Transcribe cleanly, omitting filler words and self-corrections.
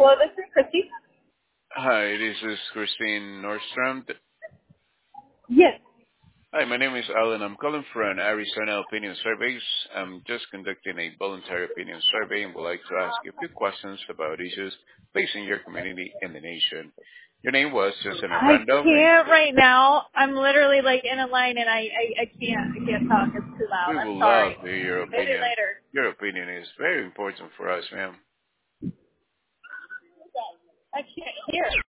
Hello, this is Christy. Hi, this is Christine Nordstrom. Yes. Hi, my name is Alan. I'm calling for an Arizona Opinion Surveys. I'm just conducting a voluntary opinion survey and would like to ask you a few questions about issues facing your community and the nation. Your name was just in a I random, and can't right now. I'm literally like in a line and I can't talk. It's too loud. we I'm will love sorry. to hear your Maybe opinion. later. Your opinion is very important for us, ma'am. I can't hear.